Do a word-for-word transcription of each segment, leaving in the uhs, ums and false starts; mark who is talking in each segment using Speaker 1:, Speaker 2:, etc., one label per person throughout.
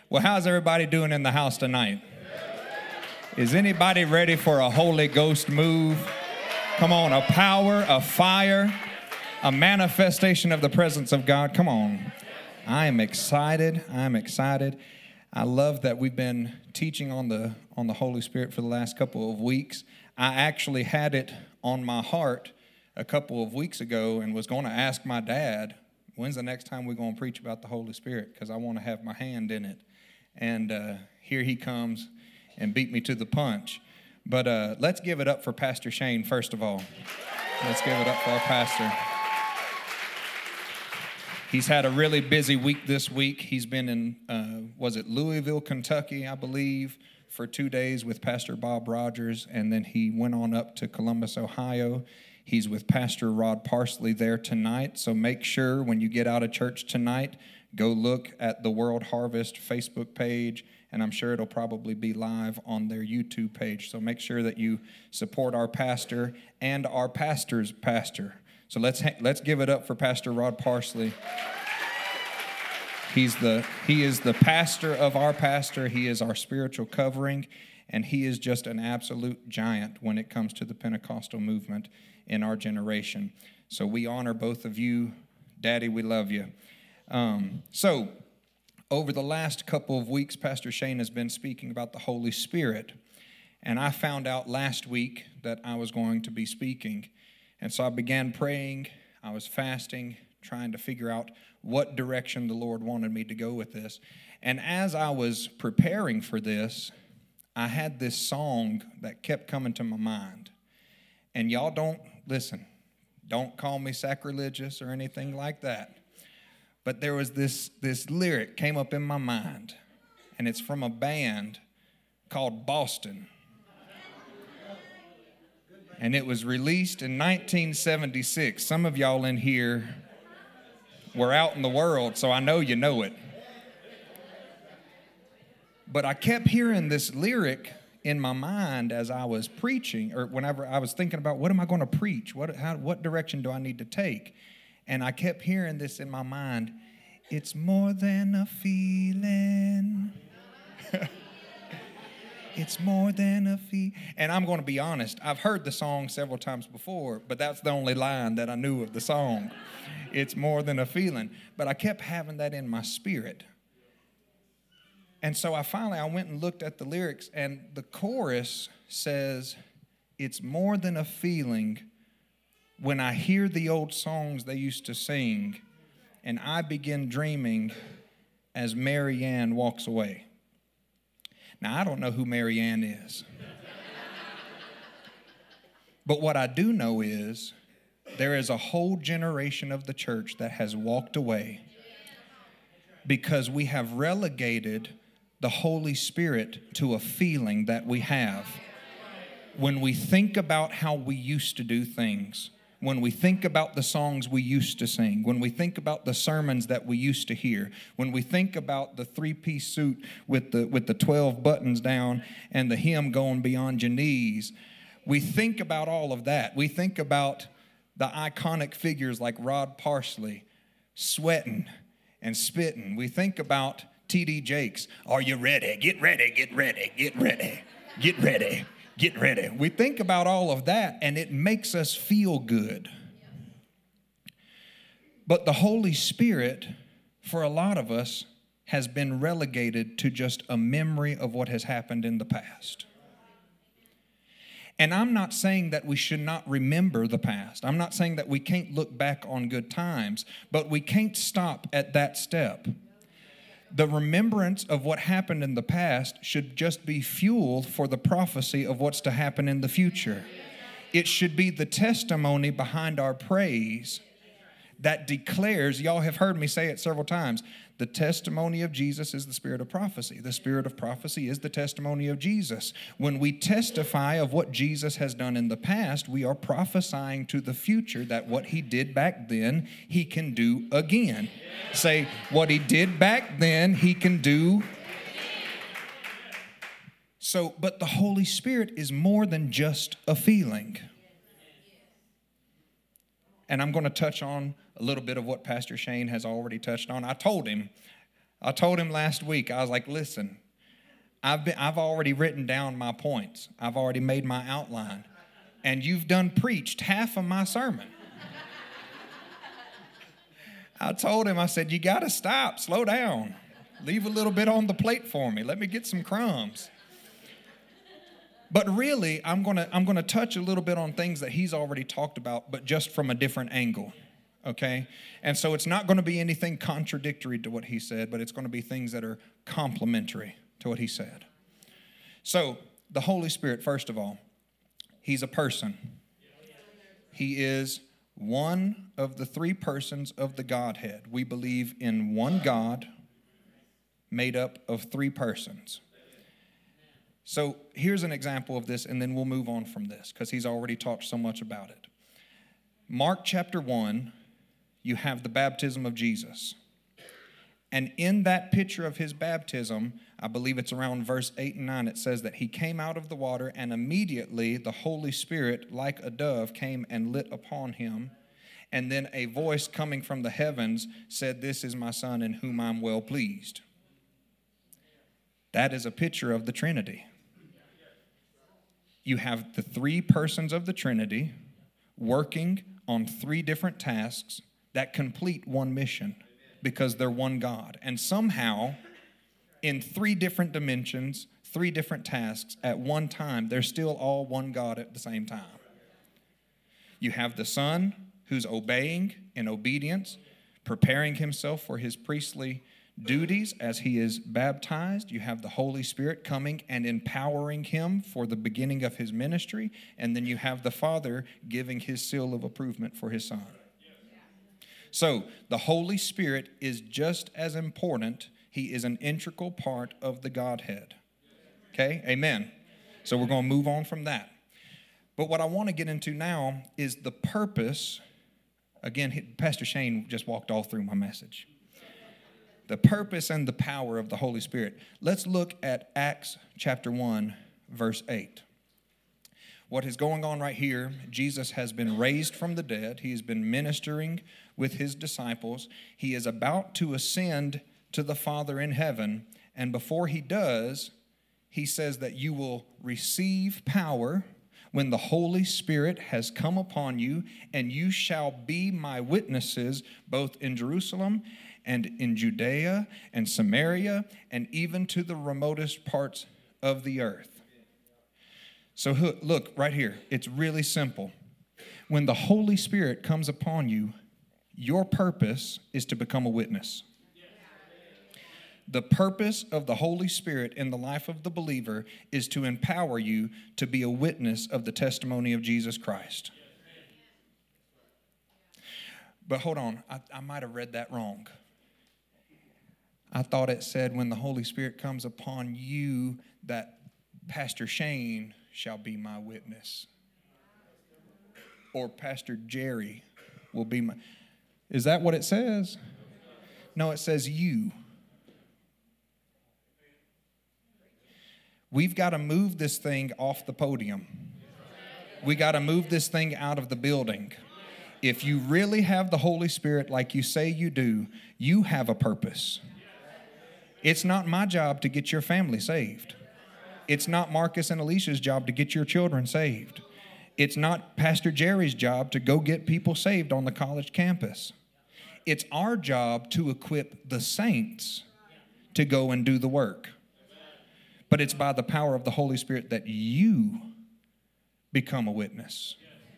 Speaker 1: Well, how's everybody doing in the house tonight? Is anybody ready for a Holy Ghost move? Come on, a power, a fire, a manifestation of the presence of God. Come on. I am excited. I'm excited. I love that we've been teaching on the on the Holy Spirit for the last couple of weeks. I actually had it on my heart a couple of weeks ago and was going to ask my dad, when's the next time we're going to preach about the Holy Spirit? Because I want to have my hand in it. And uh, here he comes and beat me to the punch. But uh, let's give it up for Pastor Shane, first of all. Let's give it up for our pastor. He's had a really busy week this week. He's been in, uh, was it Louisville, Kentucky, I believe, for two days with Pastor Bob Rogers. And then he went on up to Columbus, Ohio. He's with Pastor Rod Parsley there tonight. So make sure when you get out of church tonight, go look at the World Harvest Facebook page, and I'm sure it'll probably be live on their YouTube page. So make sure that you support our pastor and our pastor's pastor. So let's ha- let's give it up for Pastor Rod Parsley. He's the he is the pastor of our pastor. He is our spiritual covering, and he is just an absolute giant when it comes to the Pentecostal movement in our generation. So we honor both of you. Daddy, we love you. Um, so, over the last couple of weeks, Pastor Shane has been speaking about the Holy Spirit. And I found out last week that I was going to be speaking. And so I began praying. I was fasting, trying to figure out what direction the Lord wanted me to go with this. And as I was preparing for this, I had this song that kept coming to my mind. And y'all don't, listen, don't call me sacrilegious or anything like that. But there was this, this lyric came up in my mind, and it's from a band called Boston. And it was released in nineteen seventy-six. Some of y'all in here were out in the world, so I know you know it. But I kept hearing this lyric in my mind as I was preaching, or whenever I was thinking about what am I going to preach? What, how, what direction do I need to take? And I kept hearing this in my mind. It's more than a feeling. It's more than a feeling. And I'm going to be honest. I've heard the song several times before, but that's the only line that I knew of the song. It's more than a feeling. But I kept having that in my spirit. And so I finally, I went and looked at the lyrics, and the chorus says, it's more than a feeling. When I hear the old songs they used to sing, and I begin dreaming as Mary Ann walks away. Now, I don't know who Mary Ann is. But what I do know is there is a whole generation of the church that has walked away because we have relegated the Holy Spirit to a feeling that we have. When we think about how we used to do things, when we think about the songs we used to sing, when we think about the sermons that we used to hear, when we think about the three-piece suit with the with the twelve buttons down and the hymn going beyond your knees, we think about all of that. We think about the iconic figures like Rod Parsley sweating and spitting. We think about T D Jakes. Are you ready? Get ready, get ready, get ready, get ready. Get ready. We think about all of that, and it makes us feel good. But the Holy Spirit, for a lot of us, has been relegated to just a memory of what has happened in the past. And I'm not saying that we should not remember the past. I'm not saying that we can't look back on good times, but we can't stop at that step. The remembrance of what happened in the past should just be fuel for the prophecy of what's to happen in the future. It should be the testimony behind our praise that declares, y'all have heard me say it several times, the testimony of Jesus is the spirit of prophecy. The spirit of prophecy is the testimony of Jesus. When we testify of what Jesus has done in the past, we are prophesying to the future that what he did back then, he can do again. Say, what he did back then, he can do. So, but the Holy Spirit is more than just a feeling. And I'm going to touch on a little bit of what Pastor Shane has already touched on. I told him, I told him last week, I was like, listen, I've been, I've already written down my points. I've already made my outline. And you've done preached half of my sermon. I told him, I said, you got to stop, slow down. Leave a little bit on the plate for me. Let me get some crumbs. But really, I'm going to I'm going to touch a little bit on things that he's already talked about, but just from a different angle, okay? And so it's not going to be anything contradictory to what he said, but it's going to be things that are complementary to what he said. So the Holy Spirit, first of all, he's a person. He is one of the three persons of the Godhead. We believe in one God made up of three persons. So here's an example of this, and then we'll move on from this because he's already talked so much about it. Mark chapter one, you have the baptism of Jesus. And in that picture of his baptism, I believe it's around verse eight and nine, it says that he came out of the water, and immediately the Holy Spirit, like a dove, came and lit upon him. And then a voice coming from the heavens said, "This is my Son in whom I'm well pleased." That is a picture of the Trinity. You have the three persons of the Trinity working on three different tasks that complete one mission because they're one God. And somehow, in three different dimensions, three different tasks at one time, they're still all one God at the same time. You have the Son who's obeying in obedience, preparing himself for his priestly duties as he is baptized. You have the Holy Spirit coming and empowering him for the beginning of his ministry. And then you have the Father giving his seal of approval for his Son. So the Holy Spirit is just as important. He is an integral part of the Godhead. Okay, amen. So we're going to move on from that. But what I want to get into now is the purpose. Again, Pastor Shane just walked all through my message. The purpose and the power of the Holy Spirit. Let's look at Acts chapter one, verse eight. What is going on right here, Jesus has been raised from the dead. He has been ministering with his disciples. He is about to ascend to the Father in heaven. And before he does, he says that you will receive power when the Holy Spirit has come upon you, and you shall be my witnesses both in Jerusalem and in Judea and Samaria and even to the remotest parts of the earth. So look right here. It's really simple. When the Holy Spirit comes upon you, your purpose is to become a witness. The purpose of the Holy Spirit in the life of the believer is to empower you to be a witness of the testimony of Jesus Christ. But hold on, I, I might have read that wrong. I thought it said when the Holy Spirit comes upon you that Pastor Shane shall be my witness. Or Pastor Jerry will be my... Is that what it says? No, it says you. We've got to move this thing off the podium. We got to move this thing out of the building. If you really have the Holy Spirit like you say you do, you have a purpose. It's not my job to get your family saved. It's not Marcus and Alicia's job to get your children saved. It's not Pastor Jerry's job to go get people saved on the college campus. It's our job to equip the saints to go and do the work. But it's by the power of the Holy Spirit that you become a witness.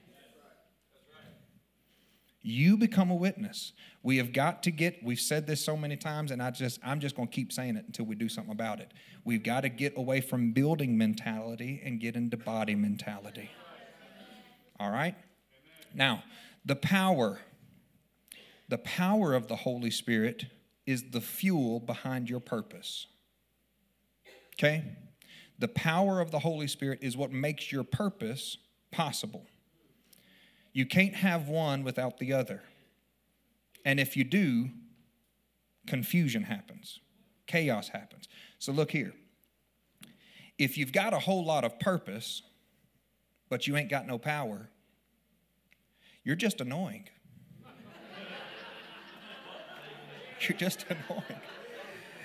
Speaker 1: You become a witness. We have got to get, we've said this so many times, and I just, I'm just going to keep saying it until we do something about it. We've got to get away from building mentality and get into body mentality. All right? Now, the power, the power of the Holy Spirit is the fuel behind your purpose. Okay? The power of the Holy Spirit is what makes your purpose possible. You can't have one without the other. And if you do, confusion happens. Chaos happens. So look here. If you've got a whole lot of purpose, but you ain't got no power, you're just annoying. You're just annoying.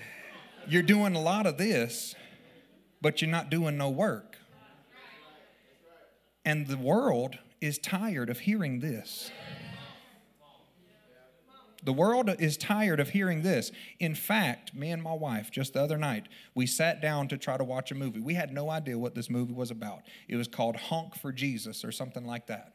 Speaker 1: You're doing a lot of this, but you're not doing no work. And the world is tired of hearing this. The world is tired of hearing this. In fact, me and my wife, just the other night, we sat down to try to watch a movie. We had no idea what this movie was about. It was called Honk for Jesus or something like that.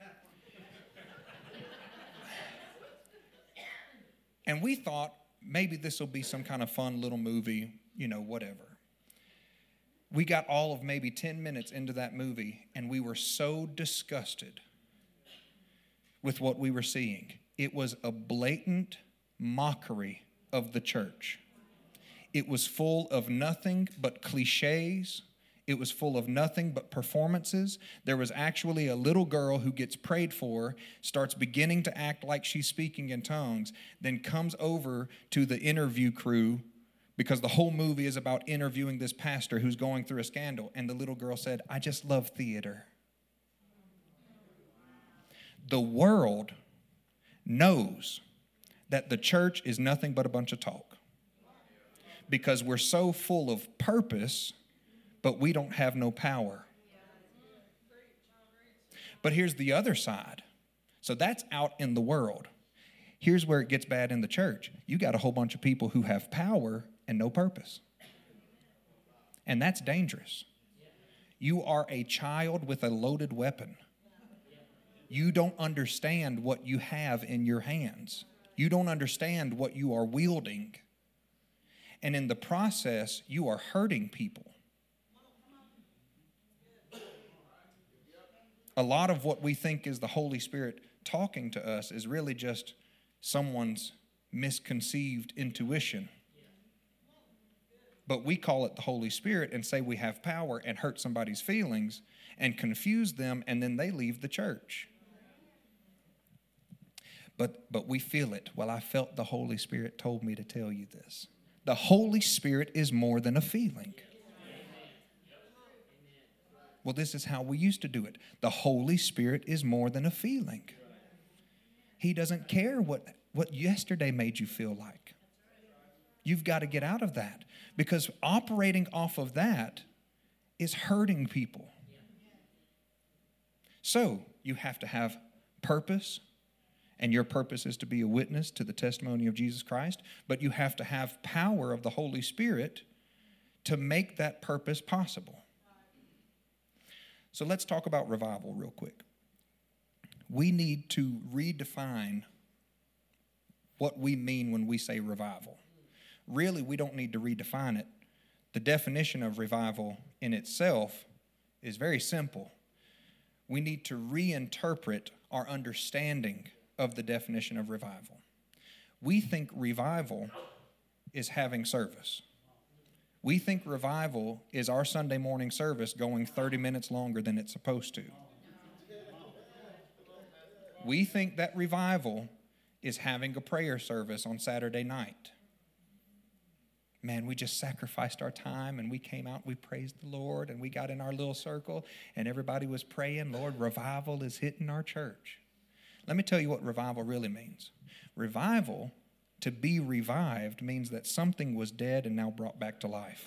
Speaker 1: And we thought maybe this will be some kind of fun little movie, you know, whatever. We got all of maybe ten minutes into that movie, and we were so disgusted with what we were seeing. It was a blatant mockery of the church. It was full of nothing but cliches. It was full of nothing but performances. There was actually a little girl who gets prayed for, starts beginning to act like she's speaking in tongues, then comes over to the interview crew because the whole movie is about interviewing this pastor who's going through a scandal. And the little girl said, "I just love theater." The world knows that the church is nothing but a bunch of talk because we're so full of purpose, but we don't have no power. But here's the other side. So that's out in the world. Here's where it gets bad in the church. You got a whole bunch of people who have power and no purpose. And that's dangerous. You are a child with a loaded weapon. You don't understand what you have in your hands. You don't understand what you are wielding. And in the process, you are hurting people. A lot of what we think is the Holy Spirit talking to us is really just someone's misconceived intuition. But we call it the Holy Spirit and say we have power and hurt somebody's feelings and confuse them, and then they leave the church. But, but we feel it. Well, I felt the Holy Spirit told me to tell you this. The Holy Spirit is more than a feeling. Well, this is how we used to do it. The Holy Spirit is more than a feeling. He doesn't care what, what yesterday made you feel like. You've got to get out of that because operating off of that is hurting people. So you have to have purpose, and your purpose is to be a witness to the testimony of Jesus Christ, but you have to have power of the Holy Spirit to make that purpose possible. So let's talk about revival real quick. We need to redefine what we mean when we say revival. Really, we don't need to redefine it. The definition of revival in itself is very simple. We need to reinterpret our understanding of the definition of revival. We think revival is having service. We think revival is our Sunday morning service going thirty minutes longer than it's supposed to. We think that revival is having a prayer service on Saturday night. Man, we just sacrificed our time and we came out, we praised the Lord, and we got in our little circle and everybody was praying, Lord, revival is hitting our church. Let me tell you what revival really means. Revival, to be revived, means that something was dead and now brought back to life.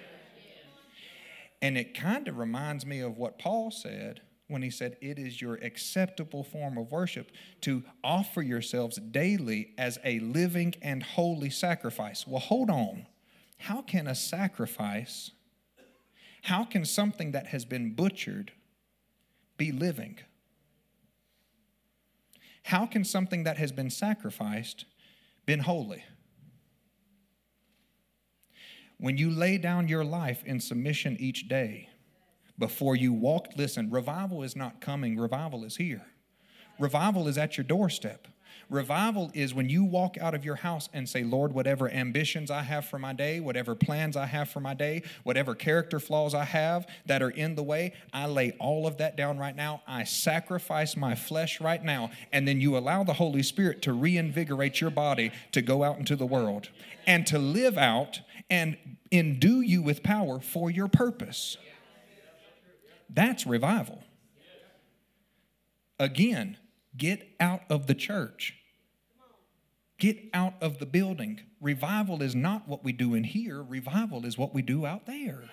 Speaker 1: And it kind of reminds me of what Paul said when he said, it is your acceptable form of worship to offer yourselves daily as a living and holy sacrifice. Well, hold on. How can a sacrifice, how can something that has been butchered be living? How can something that has been sacrificed been holy? When you lay down your life in submission each day, before you walk, listen, revival is not coming, revival is here. Revival is at your doorstep. Revival is when you walk out of your house and say, Lord, whatever ambitions I have for my day, whatever plans I have for my day, whatever character flaws I have that are in the way, I lay all of that down right now. I sacrifice my flesh right now. And then you allow the Holy Spirit to reinvigorate your body to go out into the world and to live out and endue you with power for your purpose. That's revival. Again, get out of the church. Get out of the building. Revival is not what we do in here. Revival is what we do out there.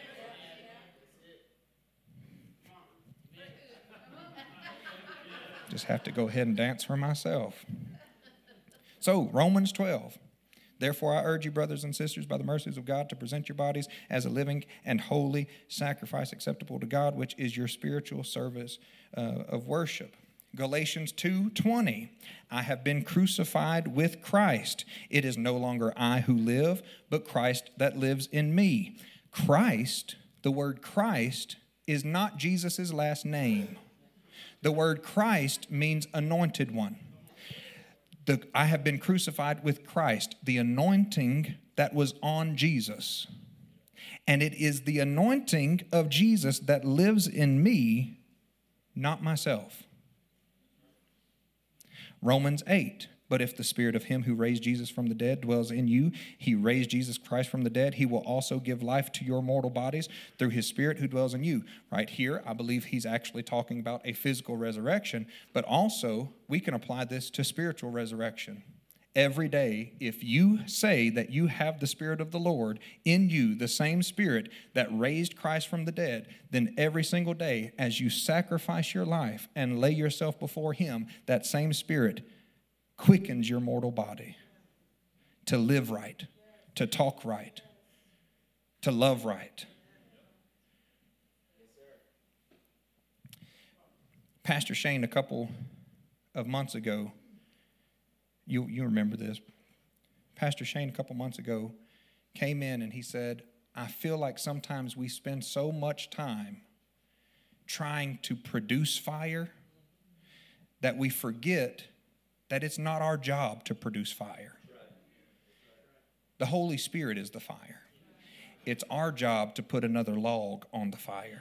Speaker 1: Just have to go ahead and dance for myself. So, Romans twelve. Therefore, I urge you, brothers and sisters, by the mercies of God, to present your bodies as a living and holy sacrifice acceptable to God, which is your spiritual service uh, of worship. Galatians two twenty. I have been crucified with Christ. It is no longer I who live, but Christ that lives in me. Christ, the word Christ, is not Jesus' last name. The word Christ means anointed one. The, I have been crucified with Christ, the anointing that was on Jesus. And it is the anointing of Jesus that lives in me, not myself. Romans eight. But if the spirit of him who raised Jesus from the dead dwells in you, he raised Jesus Christ from the dead, he will also give life to your mortal bodies through his spirit who dwells in you. Right here, I believe he's actually talking about a physical resurrection, but also we can apply this to spiritual resurrection. Every day, if you say that you have the Spirit of the Lord in you, the same Spirit that raised Christ from the dead, then every single day as you sacrifice your life and lay yourself before him, that same Spirit quickens your mortal body to live right, to talk right, to love right. Pastor Shane, a couple of months ago, you, you remember this. Pastor Shane, a couple months ago, came in and he said, I feel like sometimes we spend so much time trying to produce fire that we forget that it's not our job to produce fire. The Holy Spirit is the fire. It's our job to put another log on the fire.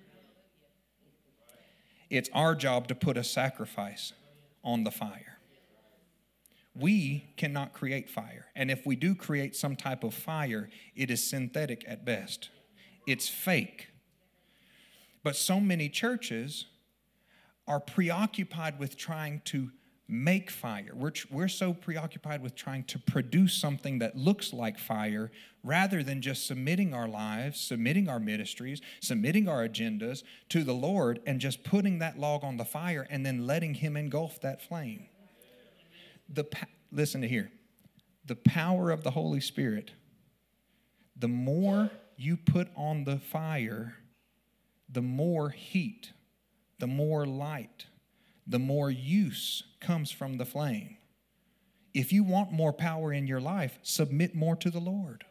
Speaker 1: It's our job to put a sacrifice on the fire. We cannot create fire. And if we do create some type of fire, it is synthetic at best. It's fake. But so many churches are preoccupied with trying to make fire. We're, we're so preoccupied with trying to produce something that looks like fire rather than just submitting our lives, submitting our ministries, submitting our agendas to the Lord and just putting that log on the fire and then letting him engulf that flame. The Listen to here. The power of the Holy Spirit, the more you put on the fire, the more heat, the more light, the more use comes from the flame. If you want more power in your life, submit more to the Lord.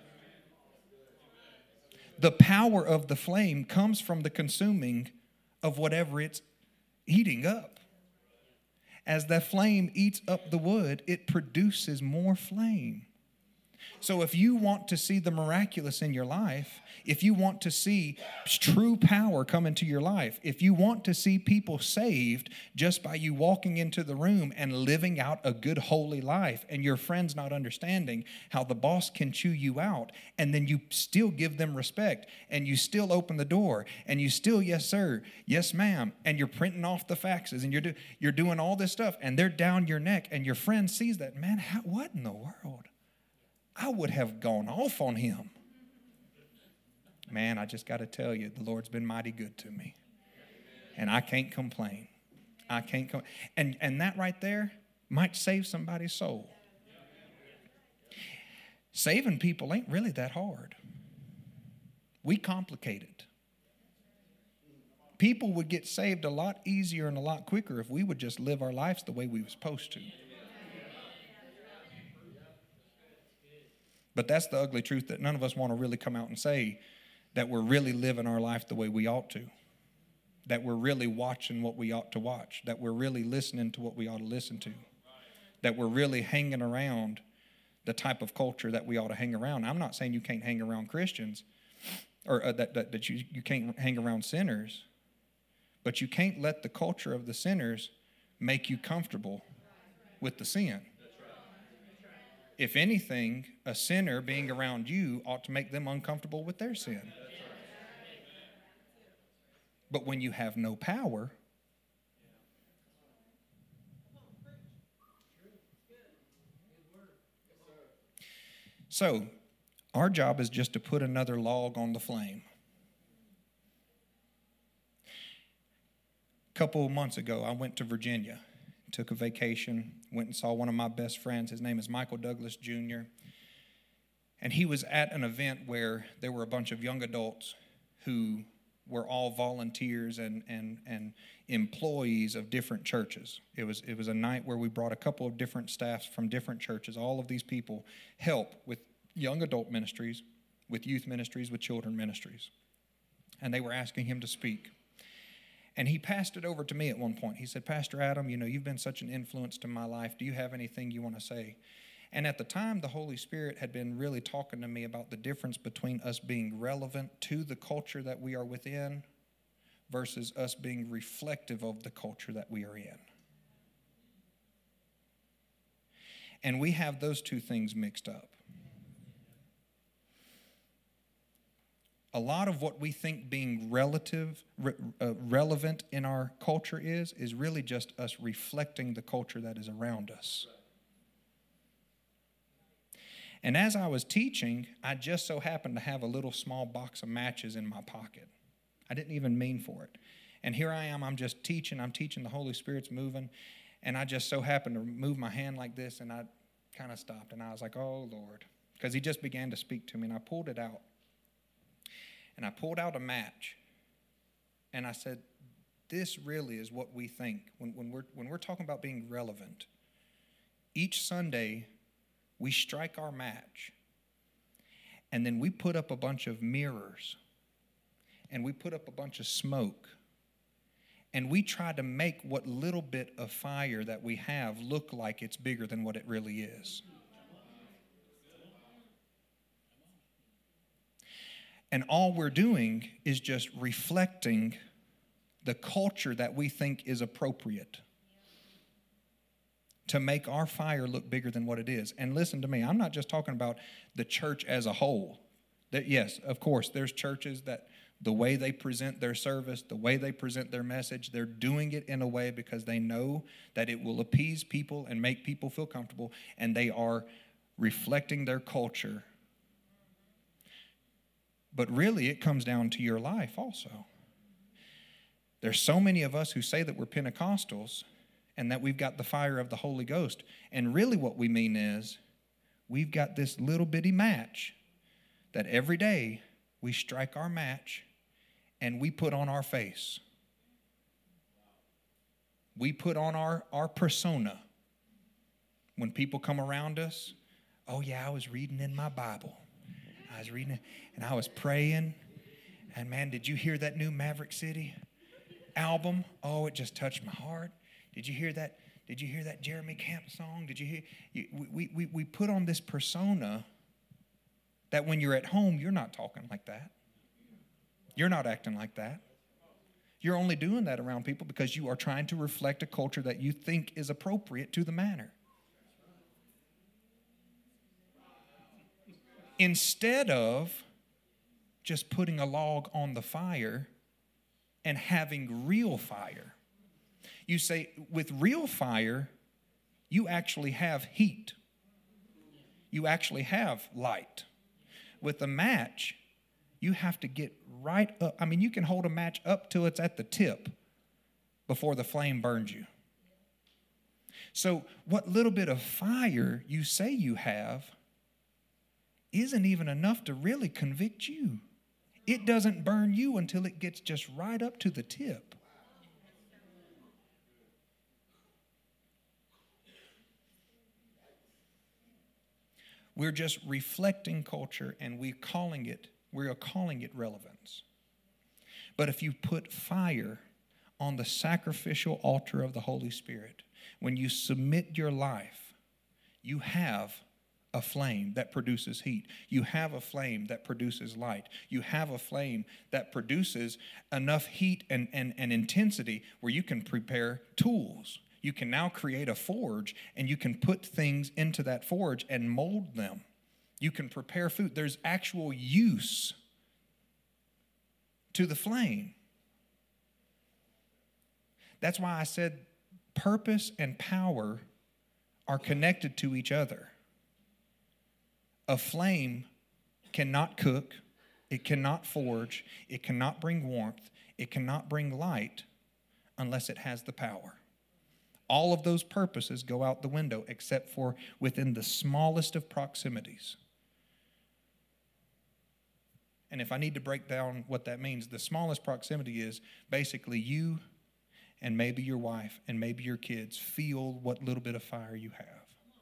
Speaker 1: The power of the flame comes from the consuming of whatever it's eating up. As the flame eats up the wood, it produces more flame. So if you want to see the miraculous in your life, if you want to see true power come into your life, if you want to see people saved just by you walking into the room and living out a good, holy life, and your friends not understanding how the boss can chew you out, and then you still give them respect, and you still open the door, and you still, yes, sir, yes, ma'am, and you're printing off the faxes, and you're, do, you're doing all this stuff, and they're down your neck, and your friend sees that, man, how, what in the world? I would have gone off on him. Man, I just got to tell you, the Lord's been mighty good to me. And I can't complain. I can't complain. And, and that right there might save somebody's soul. Saving people ain't really that hard. We complicate it. People would get saved a lot easier and a lot quicker if we would just live our lives the way we were supposed to. But that's the ugly truth that none of us want to really come out and say, that we're really living our life the way we ought to, that we're really watching what we ought to watch, that we're really listening to what we ought to listen to, that we're really hanging around the type of culture that we ought to hang around. I'm not saying you can't hang around Christians or uh, that, that, that you, you can't hang around sinners, but you can't let the culture of the sinners make you comfortable with the sin. If anything, a sinner being around you ought to make them uncomfortable with their sin. But when you have no power, So our job is just to put another log on the flame. A couple of months ago, I went to Virginia, took a vacation, went and saw one of my best friends. His name is Michael Douglas Junior And he was at an event where there were a bunch of young adults who were all volunteers and, and, and employees of different churches. It was, it was a night where we brought a couple of different staffs from different churches. All of these people help with young adult ministries, with youth ministries, with children ministries. And they were asking him to speak. And he passed it over to me at one point. He said, Pastor Adam, you know, you've been such an influence to my life. Do you have anything you want to say? And at the time, the Holy Spirit had been really talking to me about the difference between us being relevant to the culture that we are within versus us being reflective of the culture that we are in. And we have those two things mixed up. A lot of what we think being relative, re, uh, relevant in our culture is, is really just us reflecting the culture that is around us. And as I was teaching, I just so happened to have a little small box of matches in my pocket. I didn't even mean for it. And here I am, I'm just teaching, I'm teaching, the Holy Spirit's moving, and I just so happened to move my hand like this, and I kind of stopped, and I was like, oh, Lord, because he just began to speak to me, and I pulled it out. And I pulled out a match, and I said, this really is what we think when, when, we're, when we're talking about being relevant. Each Sunday, we strike our match, and then we put up a bunch of mirrors, and we put up a bunch of smoke, and we try to make what little bit of fire that we have look like it's bigger than what it really is. And all we're doing is just reflecting the culture that we think is appropriate to make our fire look bigger than what it is. And listen to me, I'm not just talking about the church as a whole. That, yes, of course, there's churches that the way they present their service, the way they present their message, they're doing it in a way because they know that it will appease people and make people feel comfortable, and they are reflecting their culture. But really, it comes down to your life also. There's so many of us who say that we're Pentecostals and that we've got the fire of the Holy Ghost. And really what we mean is we've got this little bitty match that every day we strike our match and we put on our face. We put on our, our persona. When people come around us, oh yeah, I was reading in my Bible. I was reading it, and I was praying, and man, did you hear that new Maverick City album? Oh, it just touched my heart. Did you hear that? Did you hear that Jeremy Camp song? Did you hear? You, we, we, we put on this persona that when you're at home, you're not talking like that. You're not acting like that. You're only doing that around people because you are trying to reflect a culture that you think is appropriate to the manner. Instead of just putting a log on the fire and having real fire. You say, with real fire, you actually have heat. You actually have light. With a match, you have to get right up. I mean, you can hold a match up till it's at the tip before the flame burns you. So what little bit of fire you say you have isn't even enough to really convict you. It doesn't burn you until it gets just right up to the tip. We're just reflecting culture, and we're calling it, we're calling it relevance. But if you put fire on the sacrificial altar of the Holy Spirit, when you submit your life, you have a flame that produces heat. You have a flame that produces light. You have a flame that produces enough heat and, and, and intensity where you can prepare tools. You can now create a forge, and you can put things into that forge and mold them. You can prepare food. There's actual use to the flame. That's why I said purpose and power are connected to each other. A flame cannot cook, it cannot forge, it cannot bring warmth, it cannot bring light unless it has the power. All of those purposes go out the window except for within the smallest of proximities. And if I need to break down what that means, the smallest proximity is basically you and maybe your wife and maybe your kids feel what little bit of fire you have.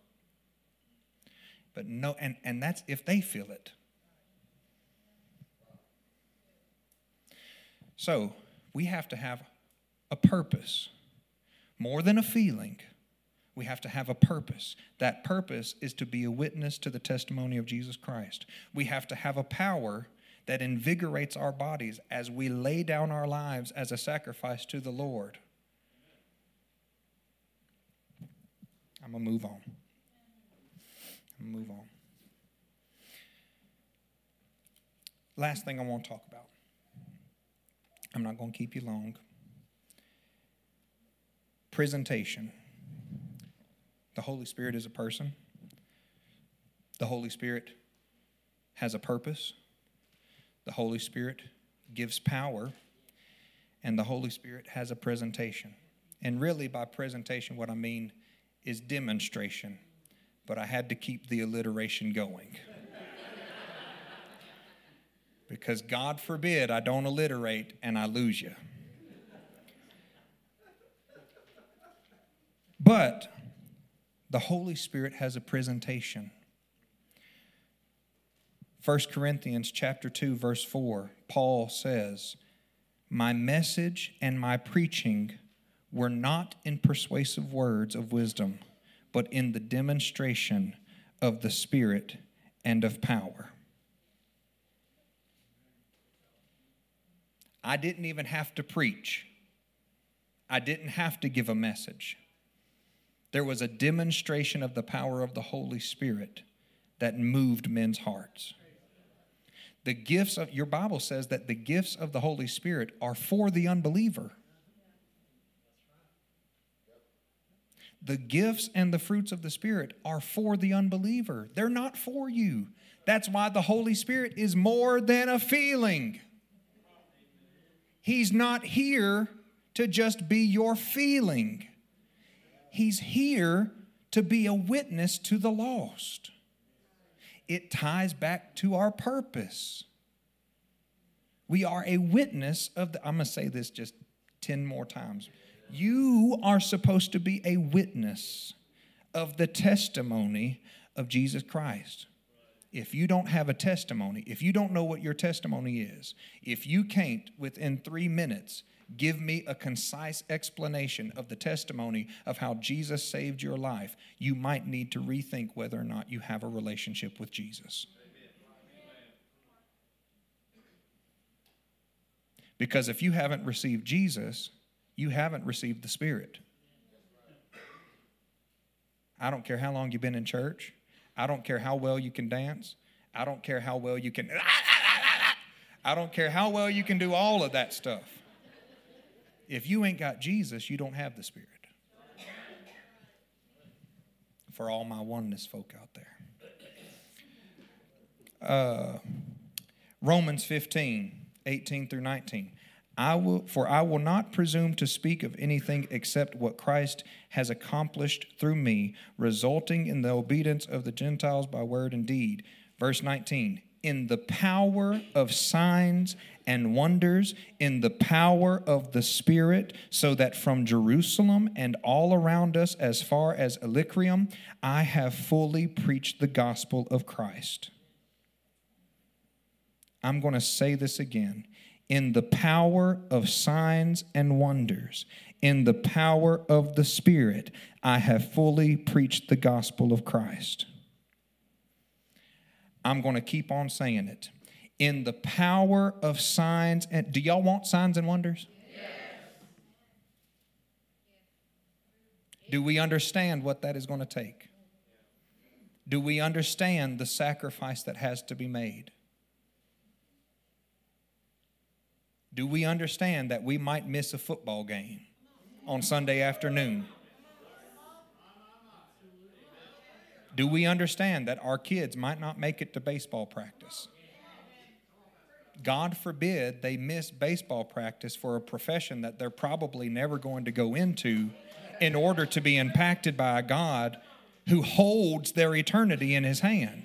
Speaker 1: But no, and, and that's if they feel it. So we have to have a purpose. More than a feeling, we have to have a purpose. That purpose is to be a witness to the testimony of Jesus Christ. We have to have a power that invigorates our bodies as we lay down our lives as a sacrifice to the Lord. I'm going to move on. I'm going to move on. Last thing I want to talk about. I'm not going to keep you long. Presentation. The Holy Spirit is a person. The Holy Spirit has a purpose. The Holy Spirit gives power. And the Holy Spirit has a presentation. And really by presentation what I mean is demonstration. But I had to keep the alliteration going. Because God forbid I don't alliterate and I lose you. But the Holy Spirit has a presentation. First Corinthians chapter two, verse four, Paul says, "My message and my preaching were not in persuasive words of wisdom, but in the demonstration of the Spirit and of power." I didn't even have to preach. I didn't have to give a message. There was a demonstration of the power of the Holy Spirit that moved men's hearts. The gifts of, your Bible says that the gifts of the Holy Spirit are for the unbeliever. The gifts and the fruits of the Spirit are for the unbeliever. They're not for you. That's why the Holy Spirit is more than a feeling. He's not here to just be your feeling. He's here to be a witness to the lost. It ties back to our purpose. We are a witness of the, I'm going to say this just ten more times. You are supposed to be a witness of the testimony of Jesus Christ. If you don't have a testimony, if you don't know what your testimony is, if you can't within three minutes give me a concise explanation of the testimony of how Jesus saved your life, you might need to rethink whether or not you have a relationship with Jesus. Because if you haven't received Jesus, you haven't received the Spirit. I don't care how long you've been in church. I don't care how well you can dance. I don't care how well you can... I don't care how well you can do all of that stuff. If you ain't got Jesus, you don't have the Spirit. For all my oneness folk out there. Uh, Romans fifteen, eighteen through nineteen. I will, for I will not presume to speak of anything except what Christ has accomplished through me, resulting in the obedience of the Gentiles by word and deed. Verse nineteen, in the power of signs and wonders, in the power of the Spirit, so that from Jerusalem and all around us as far as Illyricum, I have fully preached the gospel of Christ. I'm going to say this again. In the power of signs and wonders, in the power of the Spirit, I have fully preached the gospel of Christ. I'm going to keep on saying it. In the power of signs and... Do y'all want signs and wonders? Yes. Do we understand what that is going to take? Do we understand the sacrifice that has to be made? Do we understand that we might miss a football game on Sunday afternoon? Do we understand that our kids might not make it to baseball practice? God forbid they miss baseball practice for a profession that they're probably never going to go into in order to be impacted by a God who holds their eternity in his hand.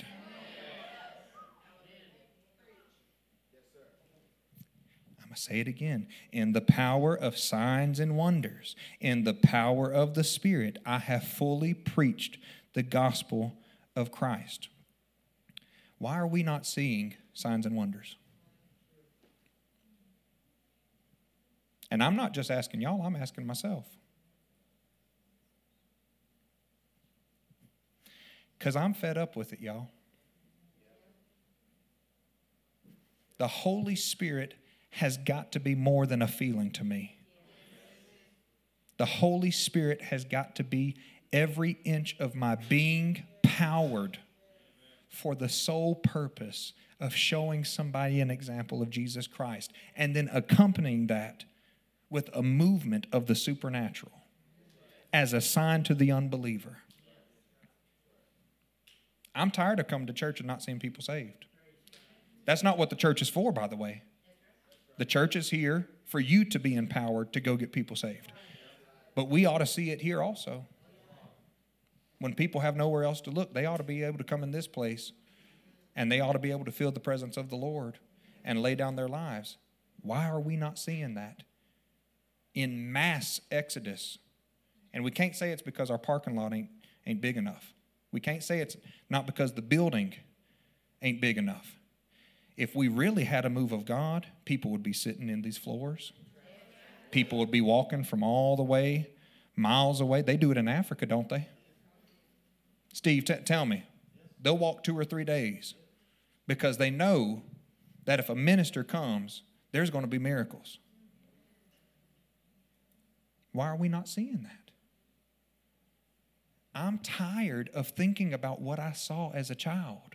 Speaker 1: I'm going to say it again. In the power of signs and wonders, in the power of the Spirit, I have fully preached the gospel of Christ. Why are we not seeing signs and wonders? And I'm not just asking y'all, I'm asking myself. Because I'm fed up with it, y'all. The Holy Spirit has got to be more than a feeling to me. The Holy Spirit has got to be every inch of my being powered for the sole purpose of showing somebody an example of Jesus Christ, and then accompanying that with a movement of the supernatural as a sign to the unbeliever. I'm tired of coming to church and not seeing people saved. That's not what the church is for, by the way. The church is here for you to be empowered to go get people saved. But we ought to see it here also. When people have nowhere else to look, they ought to be able to come in this place, and they ought to be able to feel the presence of the Lord and lay down their lives. Why are we not seeing that? In mass exodus. And we can't say it's because our parking lot ain't, ain't big enough. We can't say it's not because the building ain't big enough. If we really had a move of God, people would be sitting in these floors. People would be walking from all the way, miles away. They do it in Africa, don't they? Steve, t- tell me. They'll walk two or three days because they know that if a minister comes, there's going to be miracles. Why are we not seeing that? I'm tired of thinking about what I saw as a child.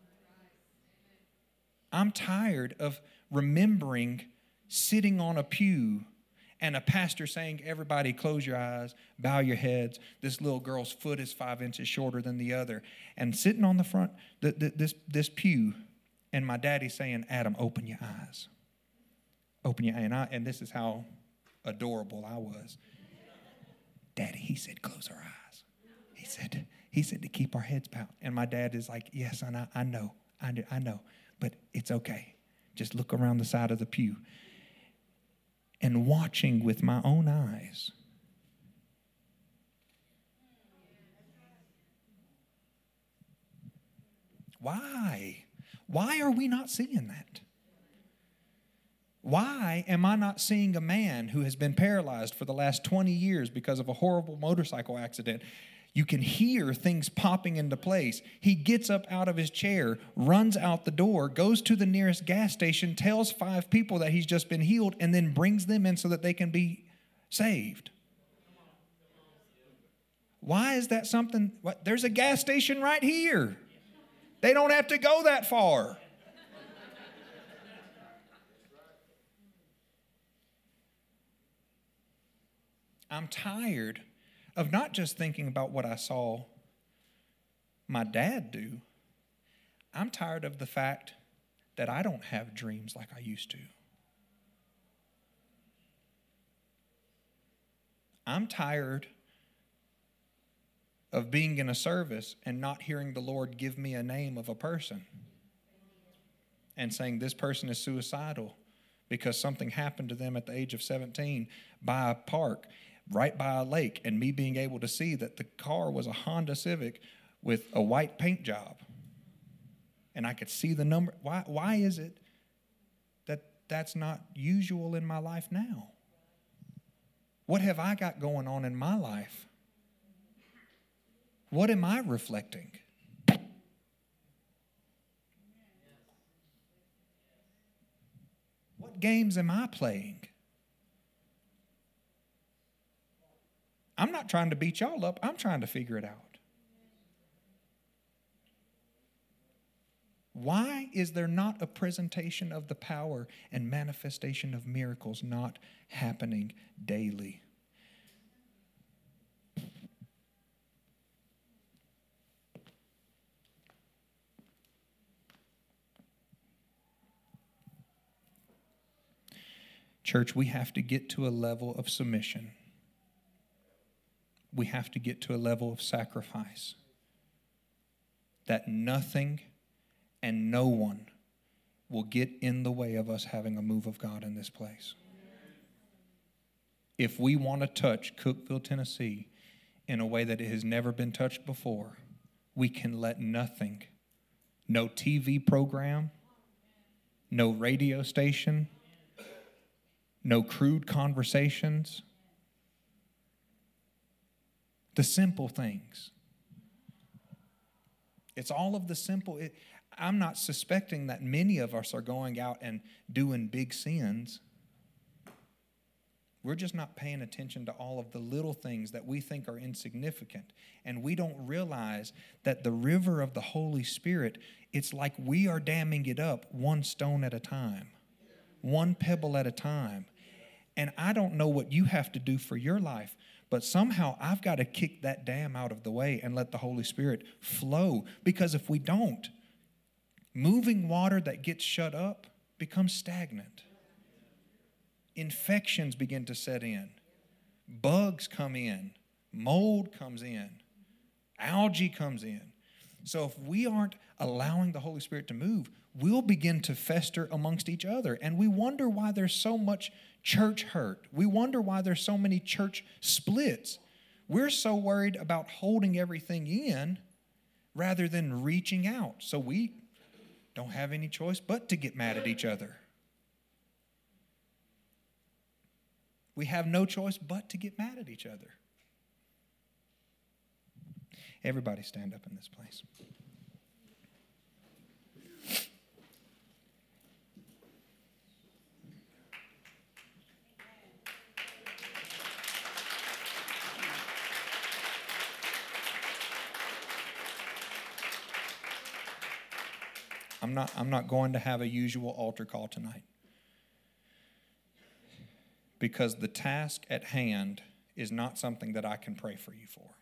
Speaker 1: I'm tired of remembering sitting on a pew and a pastor saying, everybody close your eyes, bow your heads. This little girl's foot is five inches shorter than the other. And sitting on the front, the, the, this, this pew, and my daddy saying, Adam, open your eyes. Open your eyes. And, I, and this is how adorable I was. Daddy, he said, close our eyes. He said, he said to keep our heads bowed. And my dad is like, yes, and I, I know, I, do, I know, but it's okay. Just look around the side of the pew. And watching with my own eyes. Why? Why are we not seeing that? Why am I not seeing a man who has been paralyzed for the last twenty years because of a horrible motorcycle accident? You can hear things popping into place. He gets up out of his chair, runs out the door, goes to the nearest gas station, tells five people that he's just been healed, and then brings them in so that they can be saved. Why is that something? What, there's a gas station right here. They don't have to go that far. I'm tired of not just thinking about what I saw my dad do. I'm tired of the fact that I don't have dreams like I used to. I'm tired of being in a service and not hearing the Lord give me a name of a person and saying this person is suicidal because something happened to them at the age of seventeen by a park right by a lake, and me being able to see that the car was a Honda Civic with a white paint job. And I could see the number. Why, why is it that that's not usual in my life now? What have I got going on in my life? What am I reflecting? What games am I playing? I'm not trying to beat y'all up. I'm trying to figure it out. Why is there not a presentation of the power and manifestation of miracles not happening daily? Church, we have to get to a level of submission. We have to get to a level of sacrifice that nothing and no one will get in the way of us having a move of God in this place. If we want to touch Cookeville, Tennessee in a way that it has never been touched before, we can let nothing, no T V program, no radio station, no crude conversations, the simple things. It's all of the simple. It, I'm not suspecting that many of us are going out and doing big sins. We're just not paying attention to all of the little things that we think are insignificant. And we don't realize that the river of the Holy Spirit, it's like we are damming it up one stone at a time, one pebble at a time. And I don't know what you have to do for your life, but somehow I've got to kick that dam out of the way and let the Holy Spirit flow. Because if we don't, moving water that gets shut up becomes stagnant. Infections begin to set in. Bugs come in. Mold comes in. Algae comes in. So if we aren't allowing the Holy Spirit to move, we'll begin to fester amongst each other. And we wonder why there's so much church hurt. We wonder why there's so many church splits. We're so worried about holding everything in rather than reaching out. So we don't have any choice but to get mad at each other. We have no choice but to get mad at each other. Everybody stand up in this place. I'm not, I'm not going to have a usual altar call tonight, because the task at hand is not something that I can pray for you for.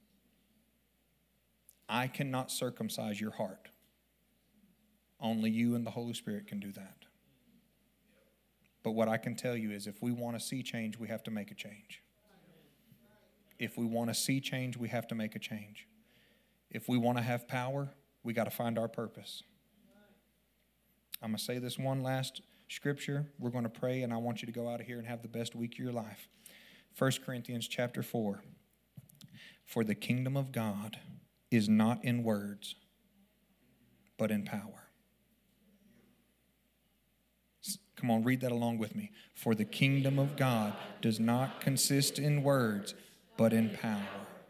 Speaker 1: I cannot circumcise your heart. Only you and the Holy Spirit can do that. But what I can tell you is, if we want to see change, we have to make a change. If we want to see change, we have to make a change. If we want to have power, we got to find our purpose. I'm going to say this one last scripture. We're going to pray, and I want you to go out of here and have the best week of your life. First Corinthians chapter four. For the kingdom of God is not in words, but in power. Come on, read that along with me. For the kingdom of God does not consist in words, but in power.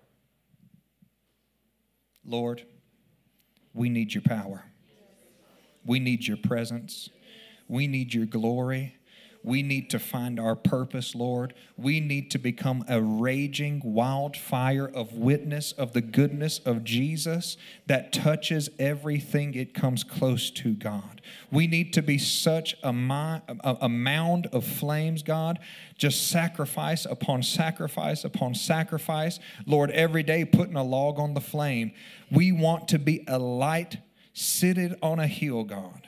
Speaker 1: Lord, we need your power. We need your presence. We need your glory. We need to find our purpose, Lord. We need to become a raging wildfire of witness of the goodness of Jesus that touches everything it comes close to, God. We need to be such a, mi- a, a mound of flames, God, just sacrifice upon sacrifice upon sacrifice. Lord, every day putting a log on the flame. We want to be a light seated on a hill, God.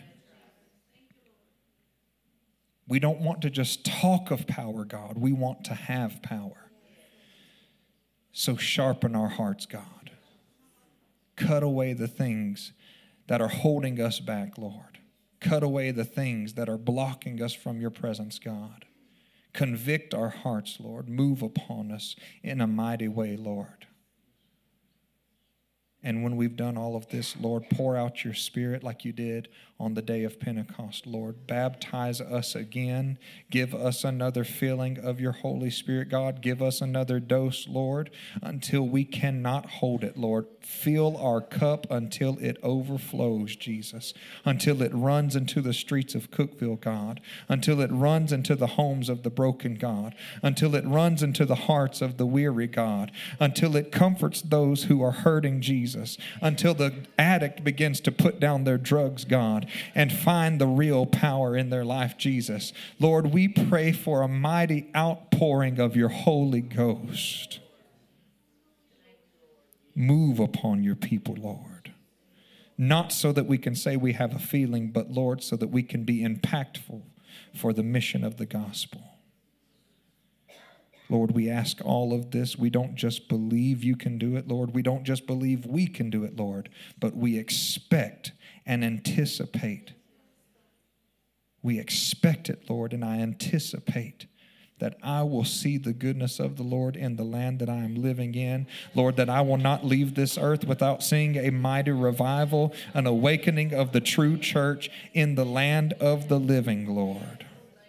Speaker 1: We don't want to just talk of power, God. We want to have power. So sharpen our hearts, God. Cut away the things that are holding us back, Lord. Cut away the things that are blocking us from your presence, God. Convict our hearts, Lord. Move upon us in a mighty way, Lord. And when we've done all of this, Lord, pour out your Spirit like you did on the day of Pentecost, Lord. Baptize us again. Give us another filling of your Holy Spirit, God. Give us another dose, Lord, until we cannot hold it, Lord. Fill our cup until it overflows, Jesus. Until it runs into the streets of Cookeville, God. Until it runs into the homes of the broken, God. Until it runs into the hearts of the weary, God. Until it comforts those who are hurting, Jesus. Jesus, until the addict begins to put down their drugs, God, and find the real power in their life, Jesus. Lord, we pray for a mighty outpouring of your Holy Ghost. Move upon your people, Lord. Not so that we can say we have a feeling, but Lord, so that we can be impactful for the mission of the gospel. Lord, we ask all of this. We don't just believe you can do it, Lord. We don't just believe we can do it, Lord, but we expect and anticipate. We expect it, Lord, and I anticipate that I will see the goodness of the Lord in the land that I am living in. Lord, that I will not leave this earth without seeing a mighty revival, an awakening of the true church in the land of the living, Lord.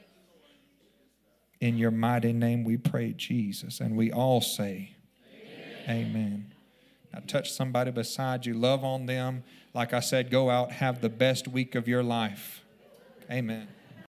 Speaker 1: In your mighty name we pray, Jesus. And we all say, amen. Amen. Now touch somebody beside you. Love on them. Like I said, go out, have the best week of your life. Amen.